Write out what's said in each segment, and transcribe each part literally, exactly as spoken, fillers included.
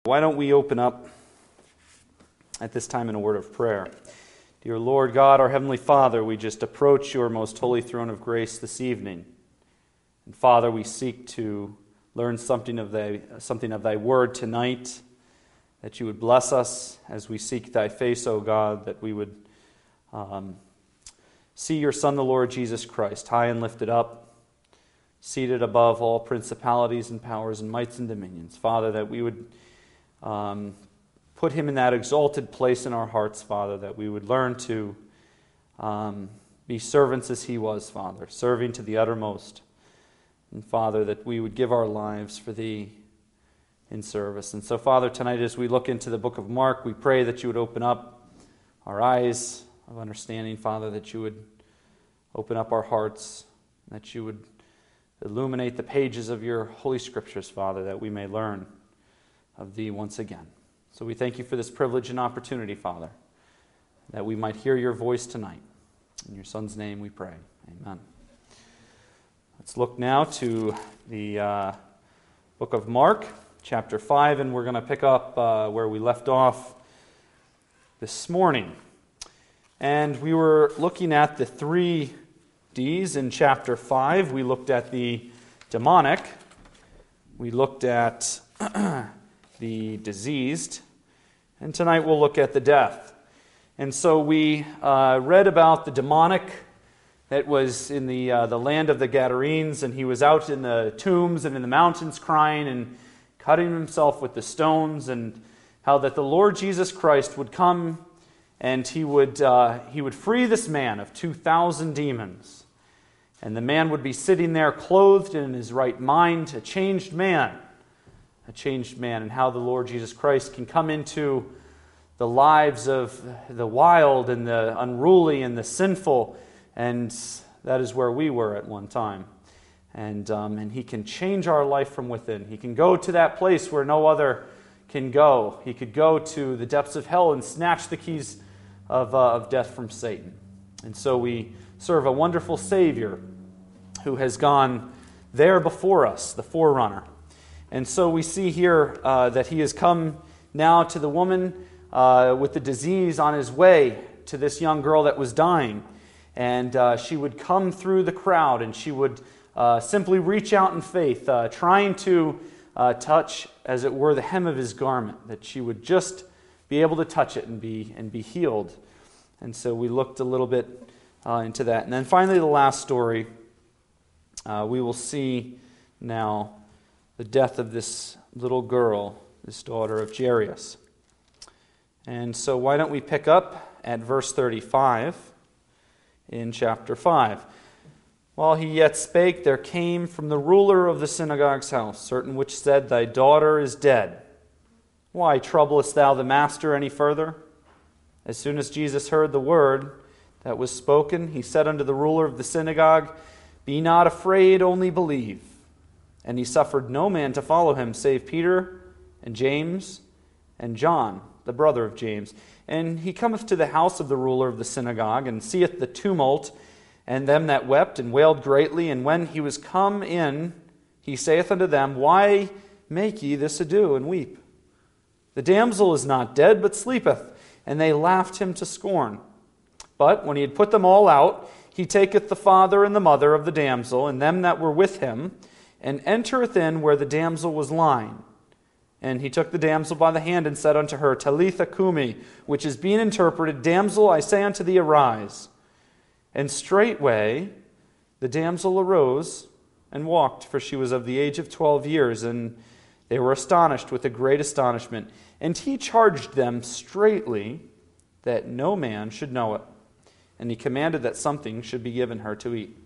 Why don't we open up at this time in a word of prayer? Dear Lord God, our Heavenly Father, we just approach your most holy throne of grace this evening. And Father, we seek to learn something of thy, something of thy word tonight, that you would bless us as we seek thy face, O God, that we would um, see your Son, the Lord Jesus Christ, high and lifted up, seated above all principalities and powers and mights and dominions. Father, that we would um, put him in that exalted place in our hearts, Father, that we would learn to um, be servants as he was, Father, serving to the uttermost. And Father, that we would give our lives for thee in service. And so, Father, tonight as we look into the book of Mark, we pray that you would open up our eyes of understanding, Father, that you would open up our hearts, that you would illuminate the pages of your holy scriptures, Father, that we may learn of thee once again. So we thank you for this privilege and opportunity, Father, that we might hear your voice tonight. In your Son's name we pray. Amen. Let's look now to the uh, book of Mark, chapter five, and we're going to pick up uh, where we left off this morning. And we were looking at the three D's in chapter five. We looked at the demonic, we looked at the diseased, and tonight we'll look at the death. And so we uh, read about the demonic that was in the uh, the land of the Gadarenes, and he was out in the tombs and in the mountains crying and cutting himself with the stones, and how that the Lord Jesus Christ would come and he would uh, he would free this man of two thousand demons. And the man would be sitting there clothed in his right mind, a changed man. A changed man, and how the Lord Jesus Christ can come into the lives of the wild and the unruly and the sinful. And that is where we were at one time. And, um, and he can change our life from within. He can go to that place where no other can go. He could go to the depths of hell and snatch the keys of, uh, of death from Satan. And so we serve a wonderful Savior who has gone there before us, the forerunner. And so we see here uh, that he has come now to the woman uh, with the disease on his way to this young girl that was dying. And uh, she would come through the crowd, and she would uh, simply reach out in faith, uh, trying to uh, touch, as it were, the hem of his garment, that she would just be able to touch it and be and be healed. And so we looked a little bit uh, into that. And then finally, the last story, uh, we will see now the death of this little girl, this daughter of Jairus. And so why don't we pick up at verse thirty-five in chapter five. While he yet spake, there came from the ruler of the synagogue's house certain which said, Thy daughter is dead. Why troublest thou the master any further? As soon as Jesus heard the word that was spoken, he said unto the ruler of the synagogue, Be not afraid, only believe. And he suffered no man to follow him, save Peter and James and John, the brother of James. And he cometh to the house of the ruler of the synagogue, and seeth the tumult, and them that wept and wailed greatly. And when he was come in, he saith unto them, Why make ye this ado, and weep? The damsel is not dead, but sleepeth. And they laughed him to scorn. But when he had put them all out, he taketh the father and the mother of the damsel, and them that were with him, and entereth in where the damsel was lying. And he took the damsel by the hand, and said unto her, Talitha cumi, which is being interpreted, Damsel, I say unto thee, arise. And straightway the damsel arose and walked, for she was of the age of twelve years, and they were astonished with a great astonishment. And he charged them straitly that no man should know it. And he commanded that something should be given her to eat.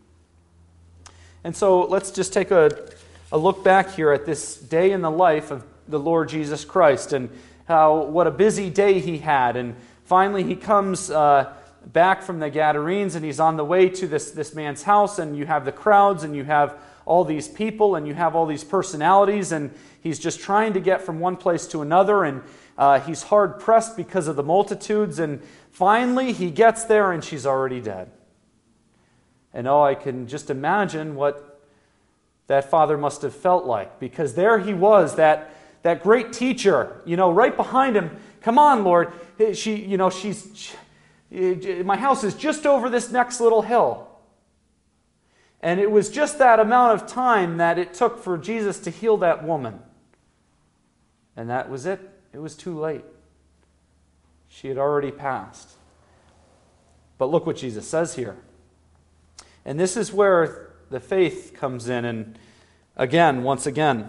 And so let's just take a, a look back here at this day in the life of the Lord Jesus Christ, and how what a busy day he had. And finally he comes uh, back from the Gadarenes, and he's on the way to this, this man's house, and you have the crowds, and you have all these people, and you have all these personalities, and he's just trying to get from one place to another, and uh, he's hard-pressed because of the multitudes, and finally he gets there, and she's already dead. And oh, I can just imagine what that father must have felt like, because there he was, that that great teacher, you know, right behind him. Come on, Lord. She, you know, she's, she, my house is just over this next little hill. And it was just that amount of time that it took for Jesus to heal that woman. And that was it. It was too late. She had already passed. But look what Jesus says here. And this is where the faith comes in, and again, once again.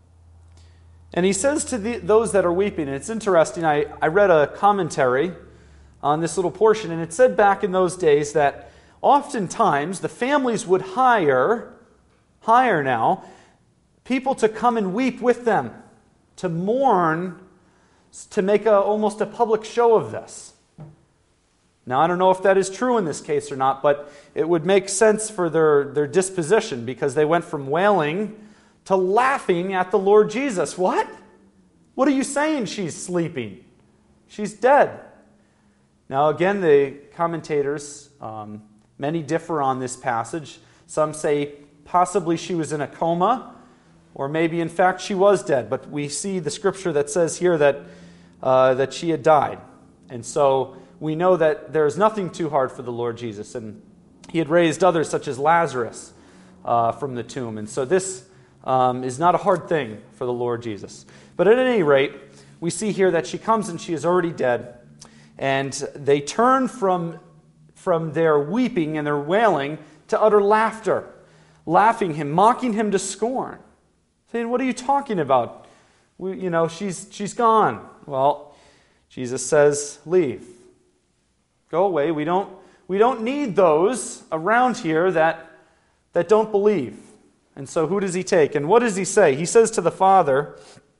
And he says to the, those that are weeping, and it's interesting, I, I read a commentary on this little portion, and it said back in those days that oftentimes the families would hire, hire now, people to come and weep with them, to mourn, to make a, almost a public show of this. Now, I don't know if that is true in this case or not, but it would make sense for their, their disposition, because they went from wailing to laughing at the Lord Jesus. What? What are you saying? She's sleeping. She's dead. Now, again, the commentators, um, many differ on this passage. Some say possibly she was in a coma, or maybe in fact she was dead. But we see the scripture that says here that uh, that she had died. And so we know that there is nothing too hard for the Lord Jesus. And he had raised others such as Lazarus uh, from the tomb. And so this um, is not a hard thing for the Lord Jesus. But at any rate, we see here that she comes and she is already dead. And they turn from, from their weeping and their wailing to utter laughter, laughing him, mocking him to scorn, saying, "What are you talking about? We, you know, she's she's gone." Well, Jesus says, "Leave. Go away. We don't we don't need those around here that that don't believe." And so who does he take? And what does he say? He says to the Father,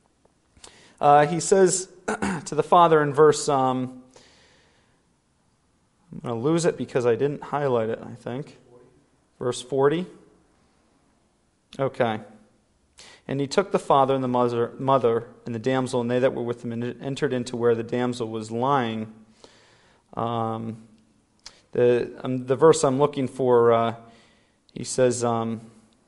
uh, he says to the Father in verse, um, I'm going to lose it because I didn't highlight it, I think. Verse forty. Okay. "And he took the father and the mother, mother and the damsel, and they that were with him, and entered into where the damsel was lying." Um, the um, the verse I'm looking for, uh, he says, um,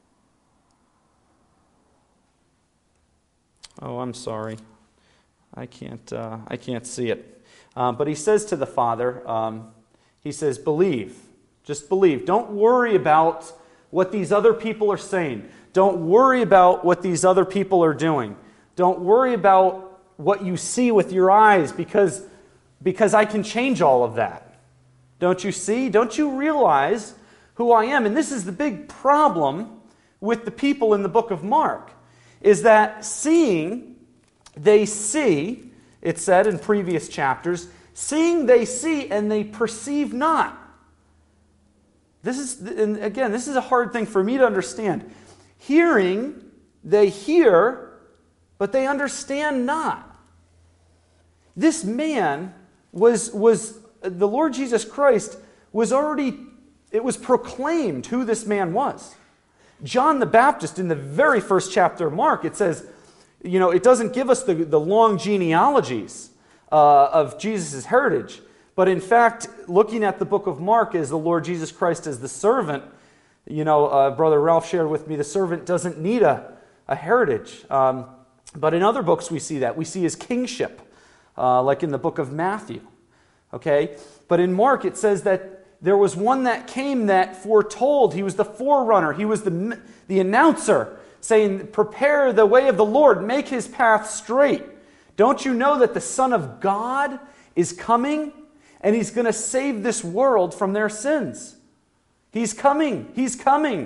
oh, I'm sorry, I can't uh, I can't see it. Uh, but he says to the father, um, he says, "Believe, just believe. Don't worry about what these other people are saying. Don't worry about what these other people are doing. Don't worry about what you see with your eyes, because, because I can change all of that. Don't you see? Don't you realize who I am?" And this is the big problem with the people in the book of Mark, is that seeing, they see, it said in previous chapters, seeing they see and they perceive not. This is, and again, this is a hard thing for me to understand. Hearing, they hear, but they understand not. This man was, was the Lord Jesus Christ was already, it was proclaimed who this man was. John the Baptist, in the very first chapter of Mark, it says, you know, it doesn't give us the, the long genealogies uh, of Jesus' heritage. But in fact, looking at the book of Mark as the Lord Jesus Christ as the servant, you know, uh, Brother Ralph shared with me, the servant doesn't need a, a heritage. Um, but in other books we see that. We see his kingship, uh, like in the book of Matthew. Okay? But in Mark it says that there was one that came that foretold. He was the forerunner. He was the, the announcer, saying, "Prepare the way of the Lord, make his path straight. Don't you know that the Son of God is coming? And he's going to save this world from their sins. He's coming. He's coming."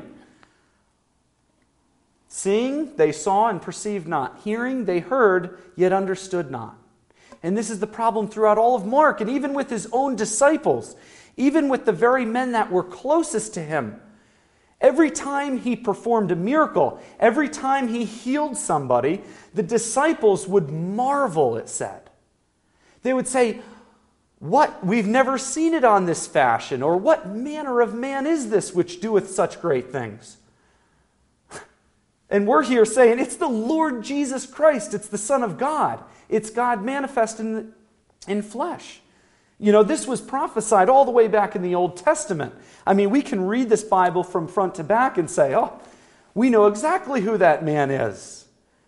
Seeing, they saw and perceived not. Hearing, they heard, yet understood not. And this is the problem throughout all of Mark, and even with his own disciples, even with the very men that were closest to him. Every time he performed a miracle, every time he healed somebody, the disciples would marvel, it said. They would say, "What? We've never seen it on this fashion," or "What manner of man is this which doeth such great things?" And we're here saying, it's the Lord Jesus Christ. It's the Son of God. It's God manifest in, in flesh. You know, this was prophesied all the way back in the Old Testament. I mean, we can read this Bible from front to back and say, oh, we know exactly who that man is.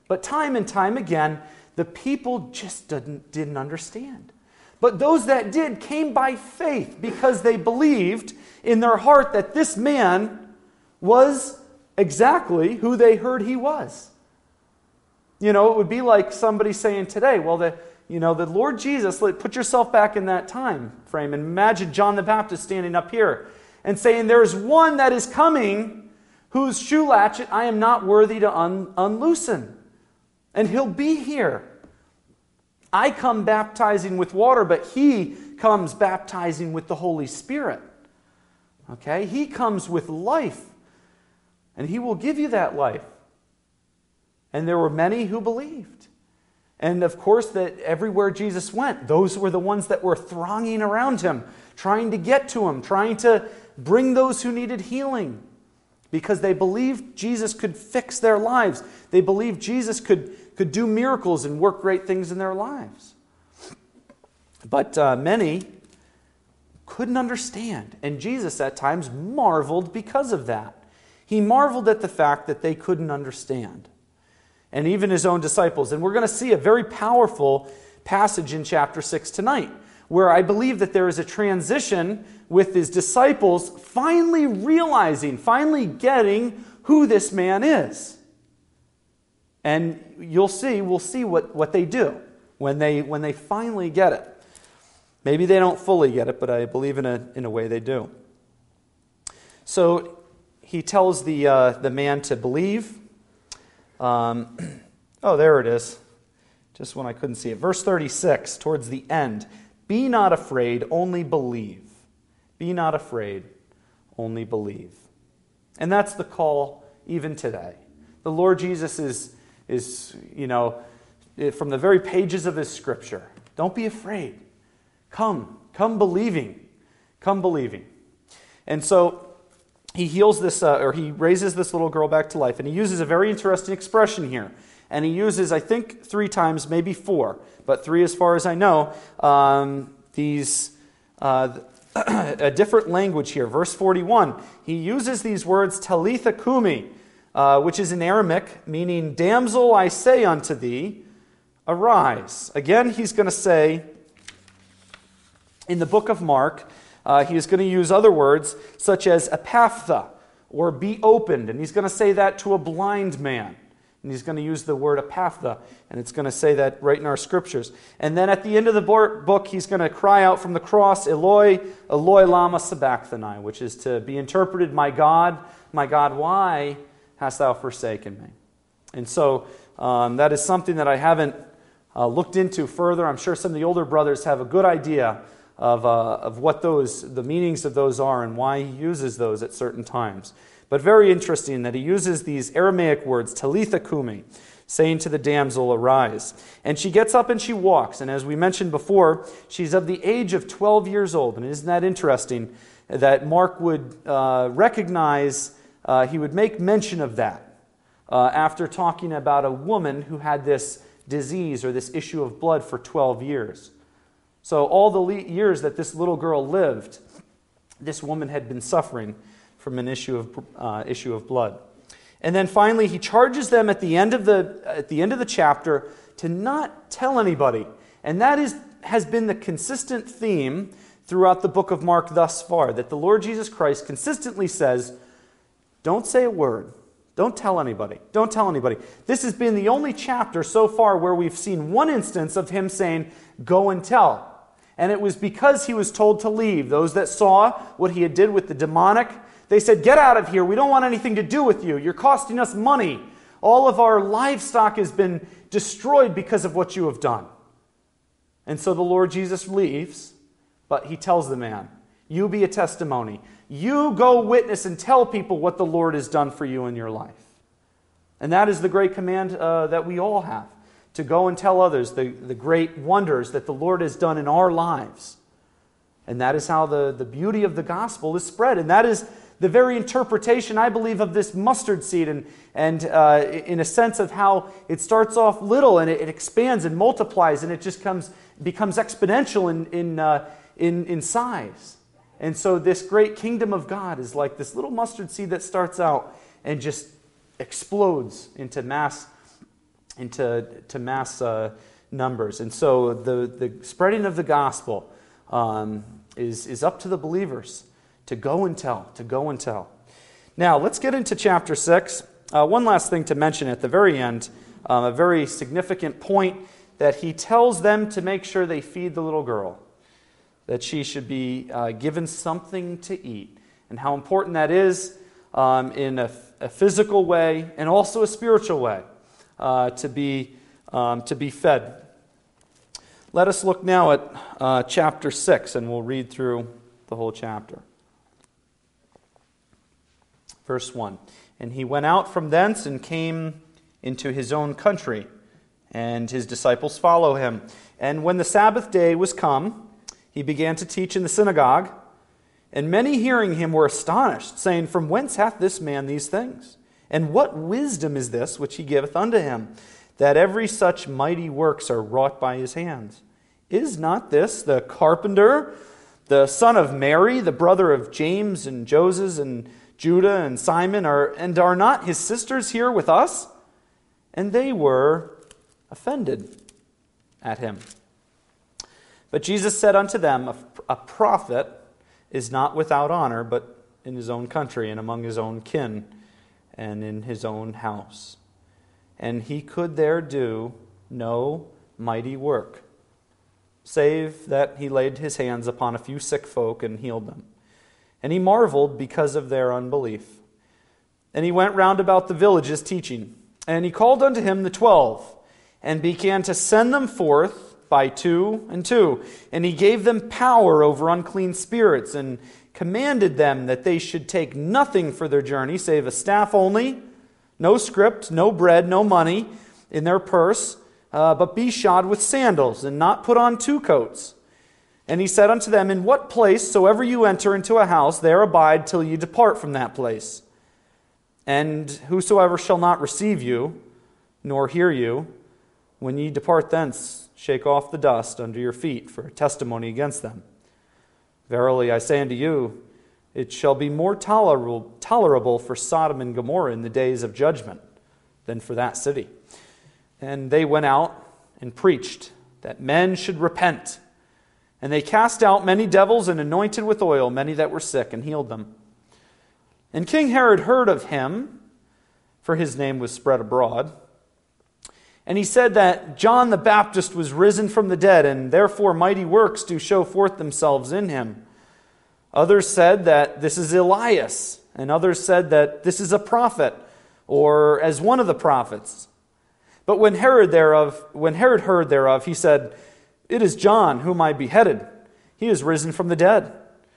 But time and time again, the people just didn't, didn't understand. But those that did came by faith because they believed in their heart that this man was exactly who they heard he was. You know, it would be like somebody saying today, well, the, you know, the Lord Jesus, put yourself back in that time frame and imagine John the Baptist standing up here and saying, there's one that is coming whose shoe latchet I am not worthy to un- unloosen. And he'll be here. I come baptizing with water, but he comes baptizing with the Holy Spirit. Okay? He comes with life. And he will give you that life. And there were many who believed. And of course, that everywhere Jesus went, those were the ones that were thronging around him, trying to get to him, trying to bring those who needed healing. Because they believed Jesus could fix their lives. They believed Jesus could, could do miracles and work great things in their lives. But uh, many couldn't understand. And Jesus at times marveled because of that. He marveled at the fact that they couldn't understand. And even his own disciples. And we're going to see a very powerful passage in chapter six tonight, where I believe that there is a transition with his disciples finally realizing, finally getting who this man is. And you'll see, we'll see what, what they do when they when they finally get it. Maybe they don't fully get it, but I believe in a in a way they do. So he tells the uh, the man to believe. Um, oh, there it is. Just when I couldn't see it. Verse thirty-six, towards the end. Be not afraid, only believe. Be not afraid, only believe. And that's the call even today. The Lord Jesus is, is, you know, from the very pages of his scripture. Don't be afraid. Come, come believing. Come believing. And so he heals this, uh, or he raises this little girl back to life. And he uses a very interesting expression here. And he uses, I think, three times, maybe four, but three as far as I know, um, these uh, a different language here. Verse forty-one, he uses these words, Talitha Kumi, uh, which is in Aramaic, meaning, damsel, I say unto thee, arise. Again, he's going to say, in the book of Mark, uh, he is going to use other words, such as apaphtha, or be opened. And he's going to say that to a blind man. And he's going to use the word apaphtha, and it's going to say that right in our scriptures. And then at the end of the book, he's going to cry out from the cross, Eloi, Eloi lama sabachthani, which is to be interpreted, my God, my God, why hast thou forsaken me? And so um, that is something that I haven't uh, looked into further. I'm sure some of the older brothers have a good idea of, uh, of what those, the meanings of those are and why he uses those at certain times. But very interesting that he uses these Aramaic words, Talitha Kumi, saying to the damsel, arise. And she gets up and she walks. And as we mentioned before, she's of the age of twelve years old. And isn't that interesting that Mark would uh, recognize, uh, he would make mention of that uh, after talking about a woman who had this disease or this issue of blood for twelve years. So all the le- years that this little girl lived, this woman had been suffering from an issue of uh, issue of blood. And then finally, he charges them at the end of the at the end of the chapter to not tell anybody. And that is has been the consistent theme throughout the book of Mark thus far, that the Lord Jesus Christ consistently says, don't say a word. Don't tell anybody. Don't tell anybody. This has been the only chapter so far where we've seen one instance of him saying, go and tell. And it was because he was told to leave. Those that saw what he had did with the demonic, they said, get out of here. We don't want anything to do with you. You're costing us money. All of our livestock has been destroyed because of what you have done. And so the Lord Jesus leaves, but he tells the man, you be a testimony. You go witness and tell people what the Lord has done for you in your life. And that is the great command uh, that we all have, to go and tell others the, the great wonders that the Lord has done in our lives. And that is how the, the beauty of the gospel is spread. And that is the very interpretation, I believe, of this mustard seed, and, and uh, in a sense of how it starts off little and it, it expands and multiplies, and it just comes becomes exponential in in, uh, in in size. And so this great kingdom of God is like this little mustard seed that starts out and just explodes into mass into to mass uh, numbers. And so the, the spreading of the gospel um, is, is up to the believers to go and tell, to go and tell. Now, let's get into chapter six. Uh, one last thing to mention at the very end, um, a very significant point, that he tells them to make sure they feed the little girl, that she should be uh, given something to eat, and how important that is um, in a, a physical way and also a spiritual way uh, to be um, to be fed. Let us look now at uh, chapter six, and we'll read through the whole chapter. Verse one, and he went out from thence and came into his own country, and his disciples follow him. And when the Sabbath day was come, he began to teach in the synagogue, and many hearing him were astonished, saying, From whence hath this man these things? And what wisdom is this which he giveth unto him, that every such mighty works are wrought by his hands? Is not this the carpenter, the son of Mary, the brother of James and Joses and Judah and Simon, are, and are not his sisters here with us? And they were offended at him. But Jesus said unto them, a, a prophet is not without honor, but in his own country and among his own kin and in his own house. And he could there do no mighty work, save that he laid his hands upon a few sick folk and healed them. And he marveled because of their unbelief. And he went round about the villages teaching. And he called unto him the twelve, and began to send them forth by two and two. And he gave them power over unclean spirits, and commanded them that they should take nothing for their journey, save a staff only, no script, no bread, no money in their purse, uh, but be shod with sandals, and not put on two coats. And he said unto them, In what place soever you enter into a house, there abide till you depart from that place. And whosoever shall not receive you, nor hear you, when ye depart thence, shake off the dust under your feet for a testimony against them. Verily I say unto you, it shall be more tolerable, tolerable for Sodom and Gomorrah in the days of judgment than for that city. And they went out and preached that men should repent. And they cast out many devils and anointed with oil many that were sick and healed them. And King Herod heard of him, for his name was spread abroad. And he said that John the Baptist was risen from the dead, and therefore mighty works do show forth themselves in him. Others said that this is Elias, and others said that this is a prophet, or as one of the prophets. But when Herod thereof, when Herod heard thereof, he said, It is John whom I beheaded. He is risen from the dead.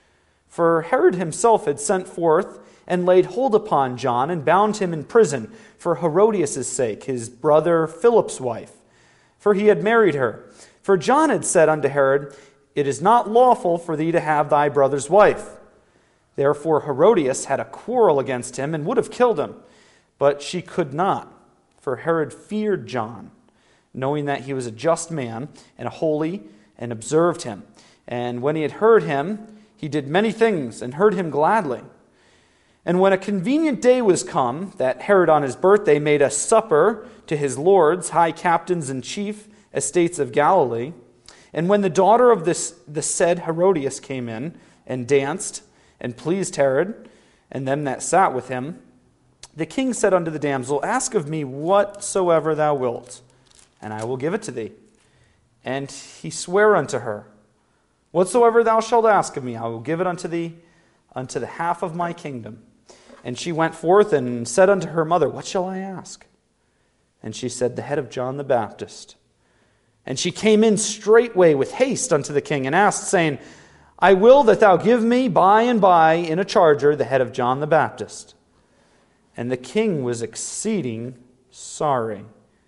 For Herod himself had sent forth and laid hold upon John and bound him in prison for Herodias' sake, his brother Philip's wife, for he had married her. For John had said unto Herod, It is not lawful for thee to have thy brother's wife. Therefore Herodias had a quarrel against him and would have killed him, but she could not, for Herod feared John, knowing that he was a just man and holy, and observed him. And when he had heard him, he did many things and heard him gladly. And when a convenient day was come, that Herod on his birthday made a supper to his lords, high captains and chief estates of Galilee, and when the daughter of this the said Herodias came in and danced and pleased Herod and them that sat with him, the king said unto the damsel, Ask of me whatsoever thou wilt, and I will give it to thee. And he sware unto her, Whatsoever thou shalt ask of me, I will give it unto thee, unto the half of my kingdom. And she went forth and said unto her mother, What shall I ask? And she said, The head of John the Baptist. And she came in straightway with haste unto the king, and asked, saying, I will that thou give me by and by in a charger the head of John the Baptist. And the king was exceeding sorry.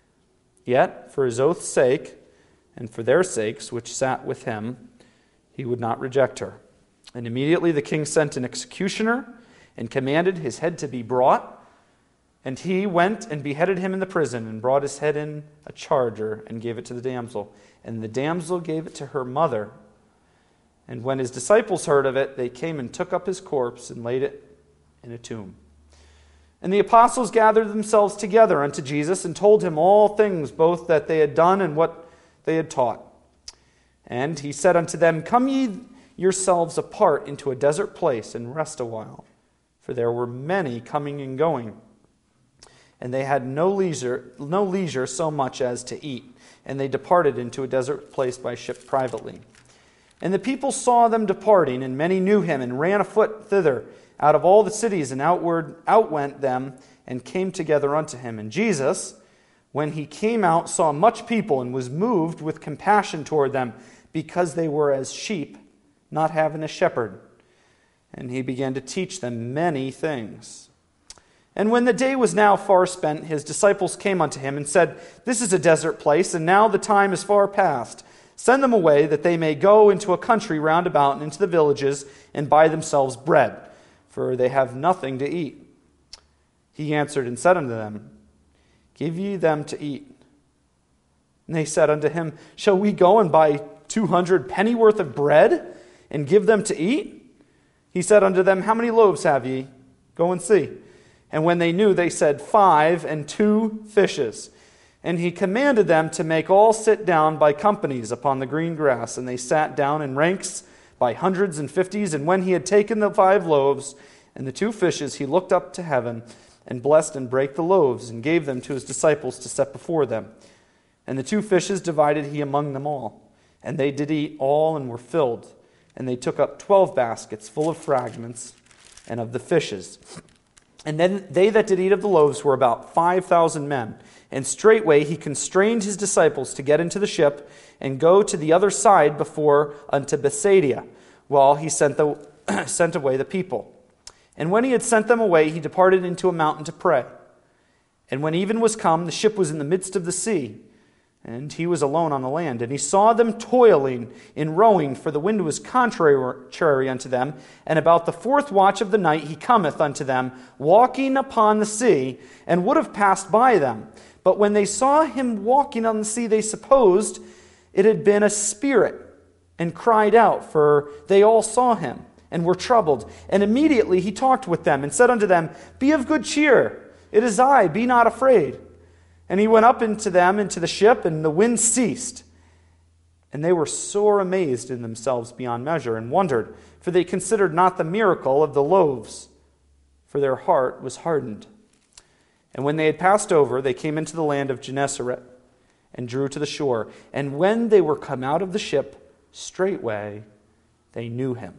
Yet, for his oath's sake, and for their sakes which sat with him, he would not reject her. And immediately the king sent an executioner, and commanded his head to be brought. And he went and beheaded him in the prison, and brought his head in a charger, and gave it to the damsel. And the damsel gave it to her mother. And when his disciples heard of it, they came and took up his corpse, and laid it in a tomb. And the apostles gathered themselves together unto Jesus and told him all things, both that they had done and what they had taught. And he said unto them, Come ye yourselves apart into a desert place and rest a while. For there were many coming and going, and they had no leisure, no leisure so much as to eat. And they departed into a desert place by ship privately. And the people saw them departing, and many knew him, and ran afoot thither out of all the cities, and outward outwent them, and came together unto him. And Jesus, when he came out, saw much people, and was moved with compassion toward them, because they were as sheep, not having a shepherd. And he began to teach them many things. And when the day was now far spent, his disciples came unto him, and said, This is a desert place, and now the time is far past. Send them away, that they may go into a country round about, and into the villages, and buy themselves bread, for they have nothing to eat. He answered and said unto them, Give ye them to eat. And they said unto him, Shall we go and buy two hundred pennyworth of bread, and give them to eat? He said unto them, How many loaves have ye? Go and see. And when they knew, they said, Five and two fishes. And he commanded them to make all sit down by companies upon the green grass. And they sat down in ranks by hundreds and fifties. And when he had taken the five loaves and the two fishes, he looked up to heaven, and blessed and brake the loaves, and gave them to his disciples to set before them. And the two fishes divided he among them all. And they did eat all, and were filled. And they took up twelve baskets full of fragments, and of the fishes. And then they that did eat of the loaves were about five thousand men. And straightway he constrained his disciples to get into the ship, and go to the other side before unto Bethsaida, while he sent the sent away the people. And when he had sent them away, he departed into a mountain to pray. And when even was come, the ship was in the midst of the sea, and he was alone on the land. And he saw them toiling in rowing, for the wind was contrary unto them. And about the fourth watch of the night he cometh unto them, walking upon the sea, and would have passed by them. But when they saw him walking on the sea, they supposed it had been a spirit, and cried out, for they all saw him, and were troubled. And immediately he talked with them, and said unto them, Be of good cheer, it is I, be not afraid. And he went up into them into the ship, and the wind ceased. And they were sore amazed in themselves beyond measure, and wondered, for they considered not the miracle of the loaves, for their heart was hardened. And when they had passed over, they came into the land of Gennesaret, and drew to the shore. And when they were come out of the ship, straightway they knew him,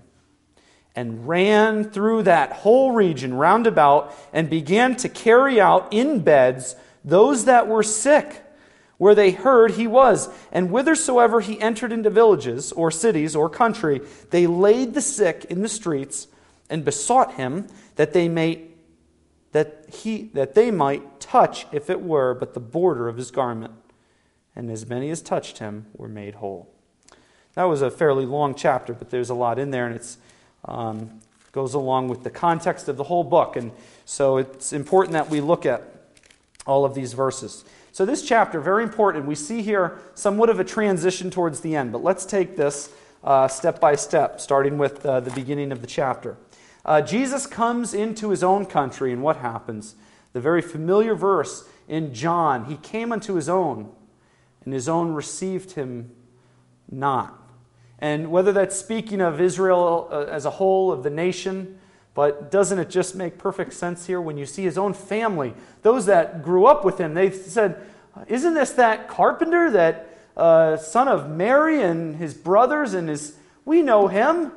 and ran through that whole region round about, and began to carry out in beds those that were sick, where they heard he was. And whithersoever he entered into villages, or cities, or country, they laid the sick in the streets, and besought him that they may that he that they might touch, if it were but the border of his garment. And as many as touched him were made whole. That was a fairly long chapter, but there's a lot in there, and it's um, goes along with the context of the whole book. And so it's important that we look at all of these verses. So this chapter, very important. We see here somewhat of a transition towards the end, but let's take this uh, step by step, starting with uh, the beginning of the chapter. Uh, Jesus comes into his own country, and what happens? The very familiar verse in John, he came unto his own, and his own received him not. And whether that's speaking of Israel uh, as a whole, of the nation, but doesn't it just make perfect sense here when you see his own family, those that grew up with him, they said, isn't this that carpenter, that uh, son of Mary and his brothers and his, we know him.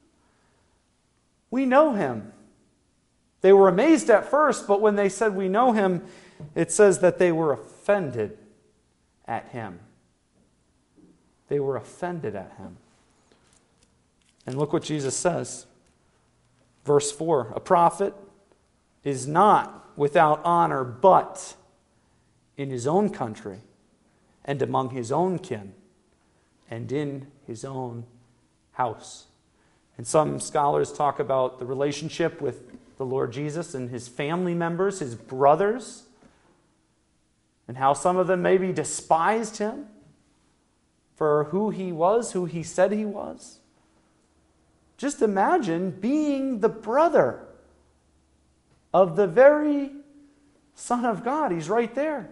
We know him. They were amazed at first, but when they said we know him, it says that they were offended at him. They were offended at him. And look what Jesus says. Verse four, a prophet is not without honor, but in his own country, and among his own kin, and in his own house. And some scholars talk about the relationship with the Lord Jesus and his family members, his brothers, and how some of them maybe despised him for who he was, who he said he was. Just imagine being the brother of the very Son of God. He's right there.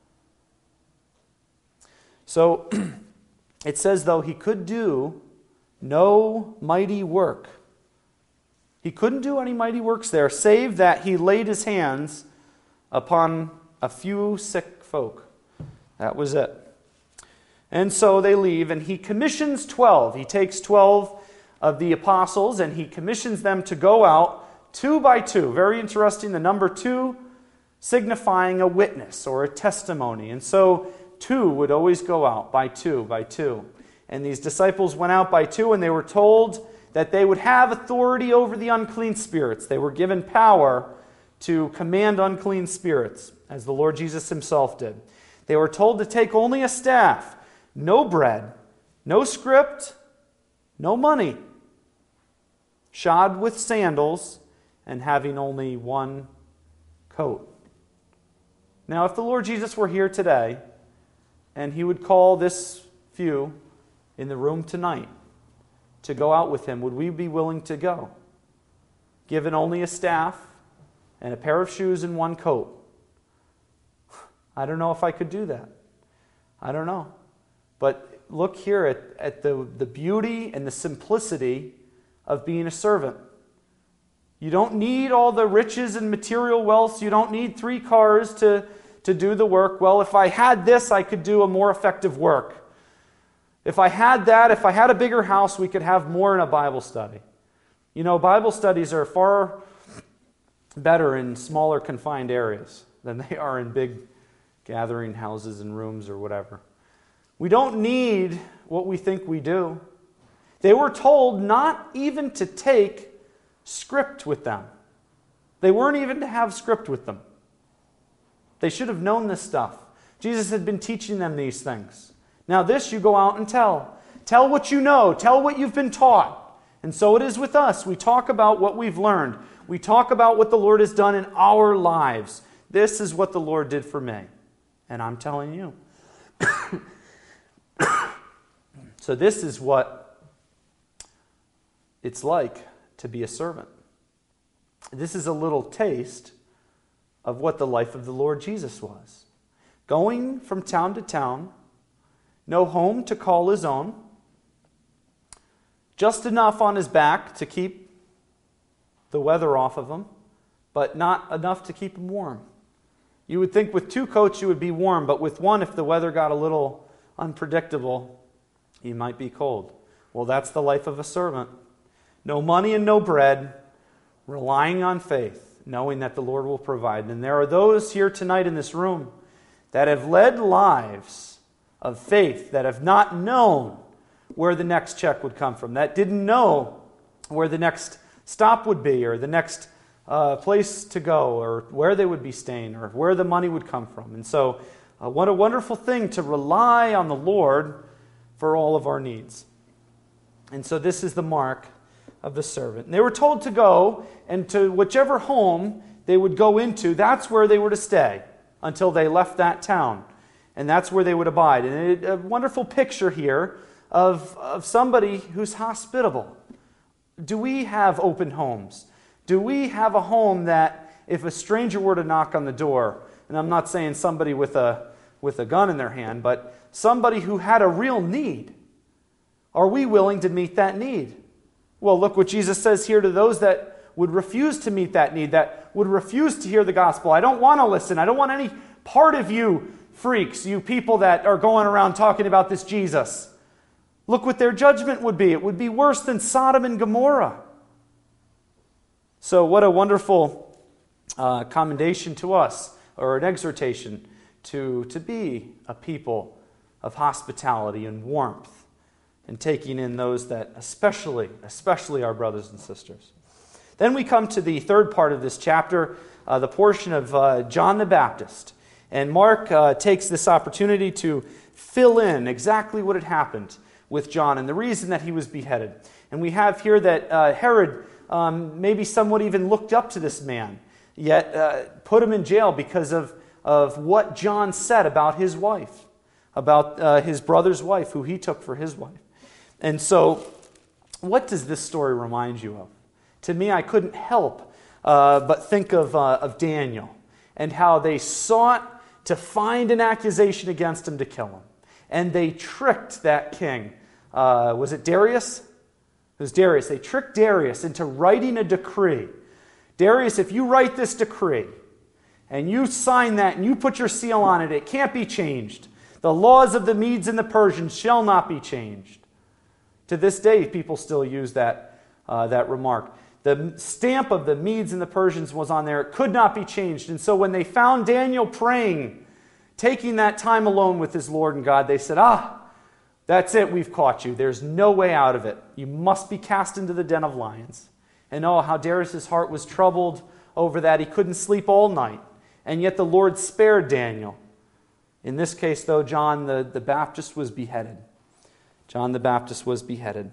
So it says, though, he could do no mighty work. He couldn't do any mighty works there, save that he laid his hands upon a few sick folk. That was it. And so they leave, and he commissions twelve. He takes twelve of the apostles, and he commissions them to go out two by two. Very interesting, the number two signifying a witness or a testimony. And so two would always go out by two, by two. And these disciples went out by two, and they were told that they would have authority over the unclean spirits. They were given power to command unclean spirits, as the Lord Jesus himself did. They were told to take only a staff, no bread, no script, no money, shod with sandals, and having only one coat. Now, if the Lord Jesus were here today, and he would call this few in the room tonight to go out with him, would we be willing to go? Given only a staff and a pair of shoes and one coat. I don't know if I could do that. I don't know. But look here at, at the, the beauty and the simplicity of being a servant. You don't need all the riches and material wealth. You don't need three cars to, to do the work. Well, if I had this, I could do a more effective work. If I had that, if I had a bigger house, we could have more in a Bible study. You know, Bible studies are far better in smaller confined areas than they are in big gathering houses and rooms or whatever. We don't need what we think we do. They were told not even to take script with them. They weren't even to have script with them. They should have known this stuff. Jesus had been teaching them these things. Now this you go out and tell. Tell what you know. Tell what you've been taught. And so it is with us. We talk about what we've learned. We talk about what the Lord has done in our lives. This is what the Lord did for me. And I'm telling you. So this is what it's like to be a servant. This is a little taste of what the life of the Lord Jesus was. Going from town to town, no home to call his own, just enough on his back to keep the weather off of him, but not enough to keep him warm. You would think with two coats you would be warm, but with one, if the weather got a little unpredictable, you might be cold. Well, that's the life of a servant. No money and no bread, relying on faith, knowing that the Lord will provide. And there are those here tonight in this room that have led lives of faith, that have not known where the next check would come from, that didn't know where the next stop would be, or the next uh, place to go, or where they would be staying, or where the money would come from. And so, uh, what a wonderful thing to rely on the Lord for all of our needs. And so this is the mark of the servant. And they were told to go, and to whichever home they would go into, that's where they were to stay until they left that town. And that's where they would abide. And it, a wonderful picture here of, of somebody who's hospitable. Do we have open homes? Do we have a home that if a stranger were to knock on the door, and I'm not saying somebody with a, with a gun in their hand, but somebody who had a real need, are we willing to meet that need? Well, look what Jesus says here to those that would refuse to meet that need, that would refuse to hear the gospel. I don't want to listen. I don't want any part of you freaks, you people that are going around talking about this Jesus. Look what their judgment would be. It would be worse than Sodom and Gomorrah. So what a wonderful uh, commendation to us, or an exhortation to, to be a people of hospitality and warmth, and taking in those that especially, especially our brothers and sisters. Then we come to the third part of this chapter, uh, the portion of uh, John the Baptist. And Mark uh, takes this opportunity to fill in exactly what had happened with John and the reason that he was beheaded. And we have here that uh, Herod um, maybe somewhat even looked up to this man, yet uh, put him in jail because of, of what John said about his wife, about uh, his brother's wife, who he took for his wife. And so, what does this story remind you of? To me, I couldn't help Uh, but think of, uh, of Daniel and how they sought to find an accusation against him to kill him. And they tricked that king. Uh, was it Darius? It was Darius. They tricked Darius into writing a decree. Darius, if you write this decree and you sign that and you put your seal on it, it can't be changed. The laws of the Medes and the Persians shall not be changed. To this day, people still use that, uh, that remark. The stamp of the Medes and the Persians was on there. It could not be changed. And so when they found Daniel praying, taking that time alone with his Lord and God, they said, ah, that's it, we've caught you. There's no way out of it. You must be cast into the den of lions. And oh, how Darius' heart was troubled over that. He couldn't sleep all night. And yet the Lord spared Daniel. In this case, though, John the, the Baptist was beheaded. John the Baptist was beheaded.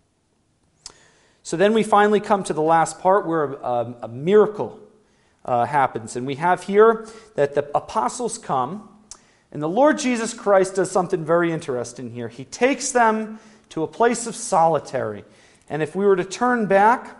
So then we finally come to the last part where a, a miracle uh, happens. And we have here that the apostles come, and the Lord Jesus Christ does something very interesting here. He takes them to a place of solitary. And if we were to turn back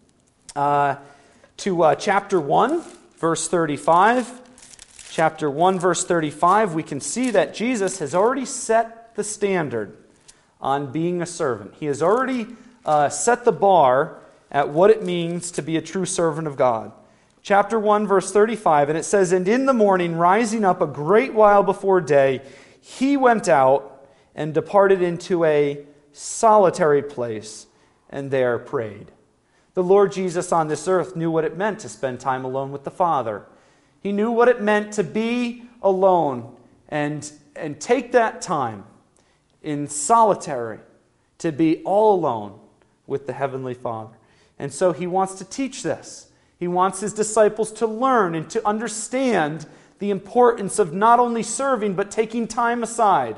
uh, to uh, chapter one, verse thirty-five, chapter one, verse thirty-five, we can see that Jesus has already set the standard on being a servant. He has already uh, set the bar at what it means to be a true servant of God. Chapter one, verse thirty-five, and it says, "And in the morning, rising up a great while before day, he went out and departed into a solitary place, and there prayed." The Lord Jesus on this earth knew what it meant to spend time alone with the Father. He knew what it meant to be alone and, and take that time in solitary, to be all alone with the Heavenly Father. And so he wants to teach this. He wants his disciples to learn and to understand the importance of not only serving, but taking time aside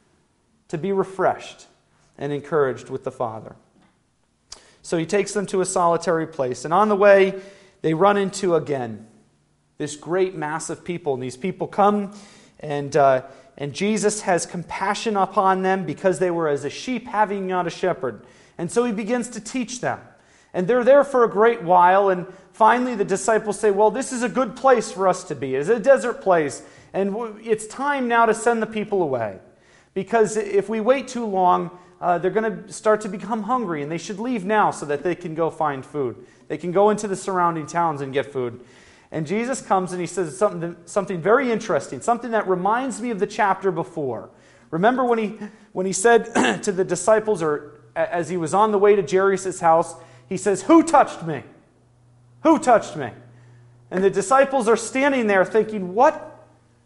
to be refreshed and encouraged with the Father. So he takes them to a solitary place. And on the way, they run into, again, this great mass of people. And these people come, and uh, and Jesus has compassion upon them because they were as a sheep having not a shepherd. And so he begins to teach them. And they're there for a great while, and finally the disciples say, well, this is a good place for us to be. It's a desert place, and it's time now to send the people away. Because if we wait too long, uh, they're going to start to become hungry, and they should leave now so that they can go find food. They can go into the surrounding towns and get food. And Jesus comes and he says something, something very interesting, something that reminds me of the chapter before. Remember when he, when he said to the disciples, or as he was on the way to Jairus' house, he says, "Who touched me? Who touched me?" And the disciples are standing there thinking, what?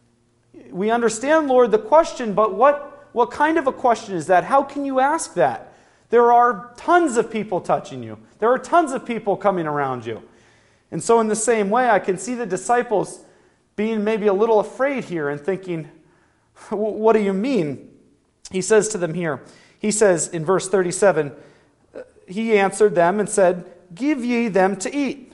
We understand, Lord, the question, but what, what kind of a question is that? How can you ask that? There are tons of people touching you. There are tons of people coming around you. And so in the same way, I can see the disciples being maybe a little afraid here and thinking, what do you mean? He says to them here, he says in verse thirty-seven, he answered them and said, "Give ye them to eat."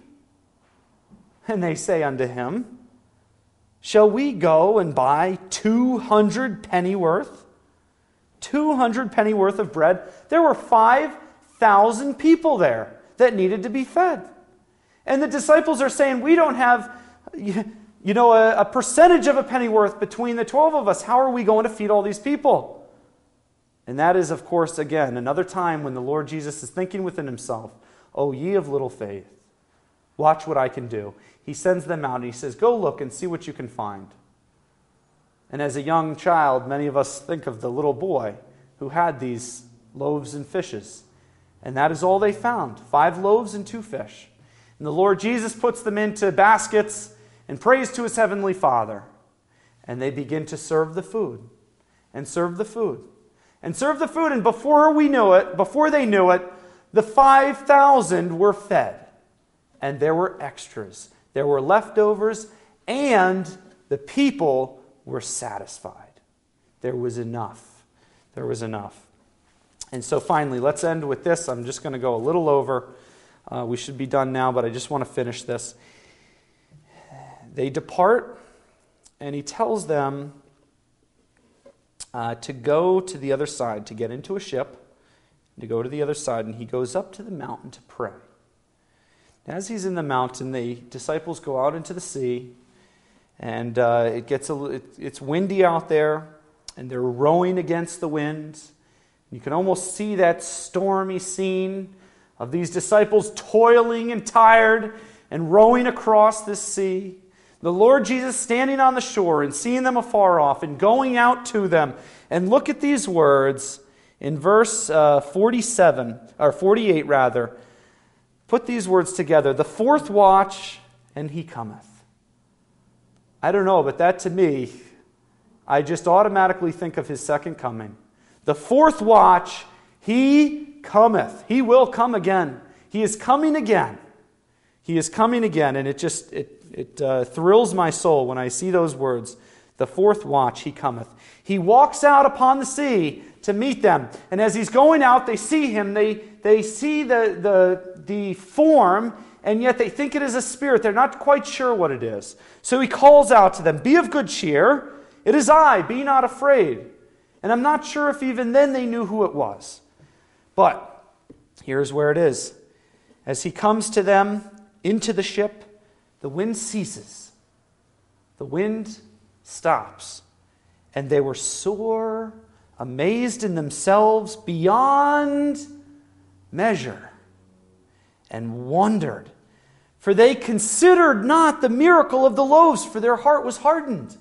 And they say unto him, "Shall we go and buy two hundred pennyworth? Two hundred pennyworth of bread?" There were five thousand people there that needed to be fed. And the disciples are saying, we don't have, you know, a, a percentage of a pennyworth between the twelve of us. How are we going to feed all these people? And that is, of course, again, another time when the Lord Jesus is thinking within himself, "O ye of little faith, watch what I can do." He sends them out and he says, "Go look and see what you can find." And as a young child, many of us think of the little boy who had these loaves and fishes. And that is all they found, five loaves and two fish. And the Lord Jesus puts them into baskets and prays to his heavenly Father. And they begin to serve the food. And serve the food. And serve the food. And before we knew it, before they knew it, the five thousand were fed. And there were extras. There were leftovers. And the people were satisfied. There was enough. There was enough. And so finally, let's end with this. I'm just going to go a little over. Uh, we should be done now, but I just want to finish this. They depart, and he tells them uh, to go to the other side, to get into a ship, to go to the other side, and he goes up to the mountain to pray. As he's in the mountain, the disciples go out into the sea, and uh, it gets a, it, it's windy out there, and they're rowing against the wind. You can almost see that stormy scene of these disciples toiling and tired and rowing across this sea. The Lord Jesus standing on the shore and seeing them afar off and going out to them. And look at these words in verse uh, forty-seven, or forty-eight rather. Put these words together. The fourth watch, and he cometh. I don't know, but that to me, I just automatically think of his second coming. The fourth watch, he cometh. He will come again. He is coming again. He is coming again, and it just it it uh, thrills my soul when I see those words. The fourth watch, he cometh. He walks out upon the sea to meet them, and as he's going out, they see him. They they see the the the form, and yet they think it is a spirit. They're not quite sure what it is. So he calls out to them, "Be of good cheer. It is I. Be not afraid." And I'm not sure if even then they knew who it was. But here's where it is. As he comes to them into the ship, the wind ceases. The wind stops. And they were sore amazed in themselves beyond measure, and wondered. For they considered not the miracle of the loaves, for their heart was hardened.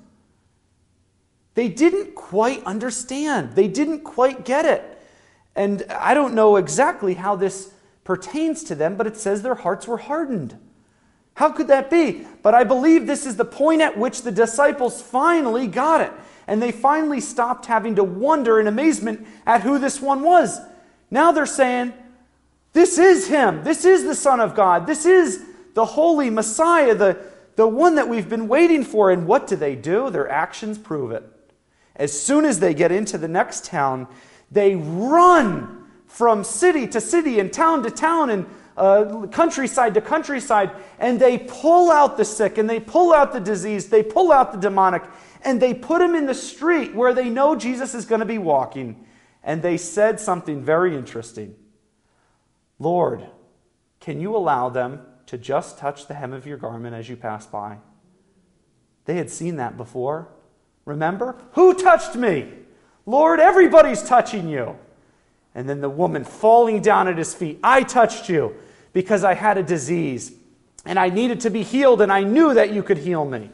They didn't quite understand. They didn't quite get it. And I don't know exactly how this pertains to them, but it says their hearts were hardened. How could that be? But I believe this is the point at which the disciples finally got it. And they finally stopped having to wonder in amazement at who this one was. Now they're saying, this is him. This is the Son of God. This is the Holy Messiah, the, the one that we've been waiting for. And what do they do? Their actions prove it. As soon as they get into the next town, they run from city to city and town to town and uh, countryside to countryside, and they pull out the sick and they pull out the diseased, they pull out the demonic, and they put them in the street where they know Jesus is going to be walking. And they said something very interesting. "Lord, can you allow them to just touch the hem of your garment as you pass by?" They had seen that before. Remember? "Who touched me? Lord, everybody's touching you." And then the woman falling down at his feet. "I touched you because I had a disease and I needed to be healed, and I knew that you could heal me."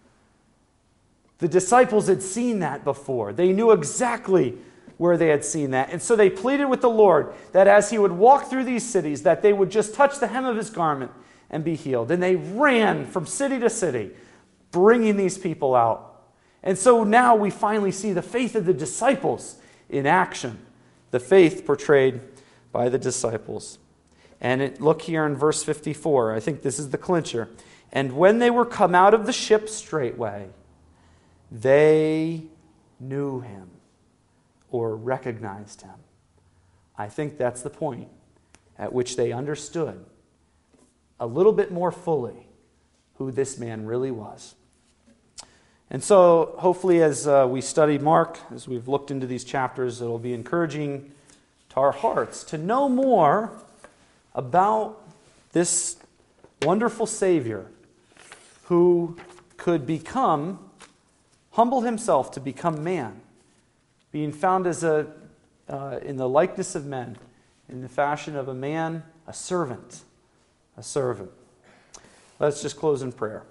The disciples had seen that before. They knew exactly where they had seen that. And so they pleaded with the Lord that as he would walk through these cities, that they would just touch the hem of his garment and be healed. And they ran from city to city, bringing these people out. And so now we finally see the faith of the disciples in action. The faith portrayed by the disciples. And it, look here in verse fifty-four. I think this is the clincher. "And when they were come out of the ship straightway, they knew him," or recognized him. I think that's the point at which they understood a little bit more fully who this man really was. And so, hopefully, as uh, we study Mark, as we've looked into these chapters, it'll be encouraging to our hearts to know more about this wonderful Savior who could become, humble himself to become man, being found as a, uh, in the likeness of men, in the fashion of a man, a servant, a servant. Let's just close in prayer.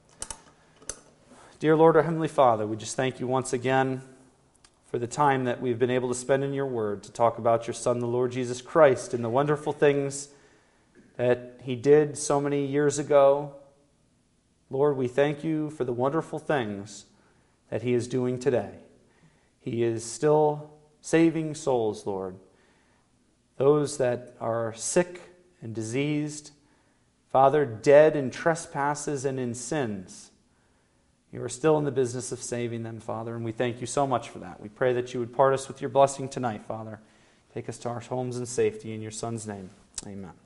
Dear Lord, our Heavenly Father, we just thank you once again for the time that we've been able to spend in your word to talk about your Son, the Lord Jesus Christ, and the wonderful things that he did so many years ago. Lord, we thank you for the wonderful things that he is doing today. He is still saving souls, Lord. Those that are sick and diseased, Father, dead in trespasses and in sins. You are still in the business of saving them, Father, and we thank you so much for that. We pray that you would part us with your blessing tonight, Father. Take us to our homes in safety in your Son's name. Amen.